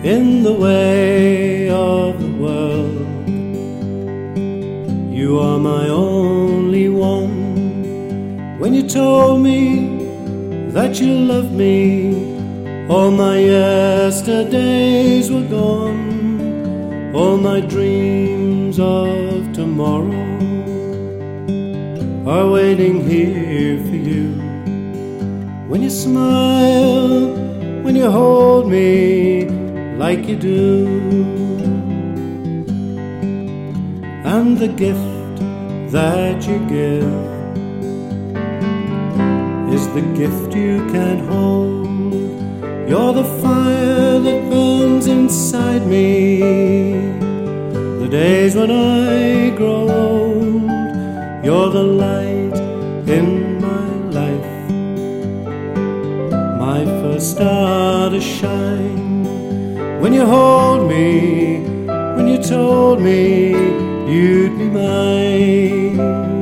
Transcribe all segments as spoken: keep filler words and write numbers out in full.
in the way of the world. You are my only one. When you told me that you loved me, all my yesterdays were gone, all my dreams of tomorrow are waiting here for you. When you smile, when you hold me like you do, and the gift that you give is the gift you can't hold. You're the fire that burns inside me, the days when I grow old. You're the light in my life, my first star to shine. When you hold me, when you told me you'd be mine,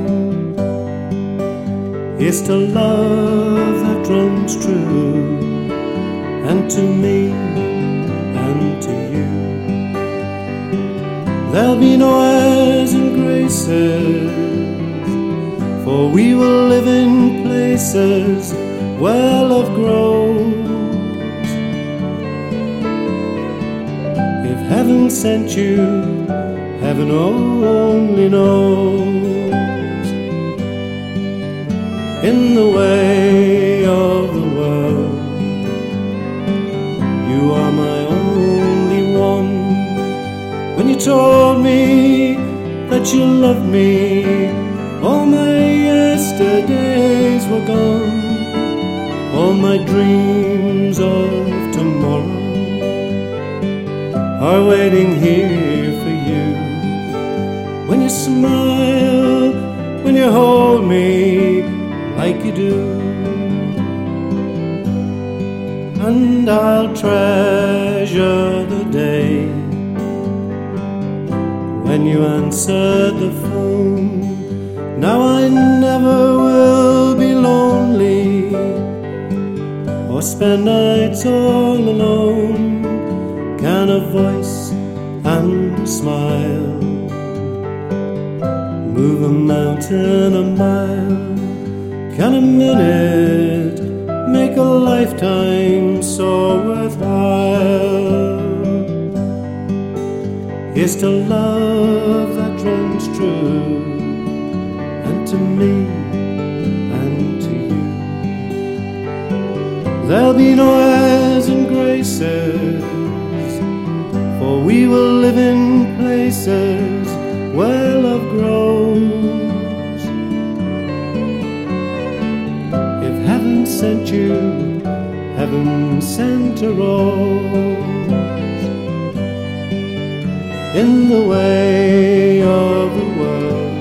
here's to love that runs true, and to me and to you. There'll be no airs and graces, for we will live in places where love grows. If heaven sent you, heaven only knows. In the way of the world, you are my only one. When you told me that you loved me, all my yesterdays were gone, all my dreams of tomorrow are waiting here for you. When you smile, when you hold me like you do, and I'll treasure the day when you answered the phone. Now I never will be lonely or spend nights all alone. Can a voice and a smile move a mountain a mile? Can a minute make a lifetime so worthwhile? Here's to love that runs true, and to me and to you. There'll be no airs and graces, for we will live in places where love grows. If heaven sent you, heaven sent a rose. In the way of the world,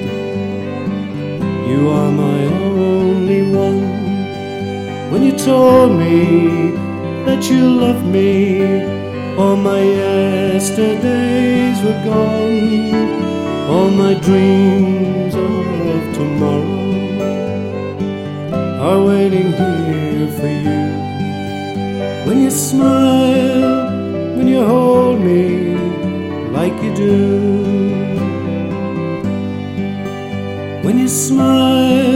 you are my only one. When you told me that you loved me, all my yesterdays were gone, all my dreams of tomorrow are waiting here for you. When you smile, when you hold me like you do, when you smile,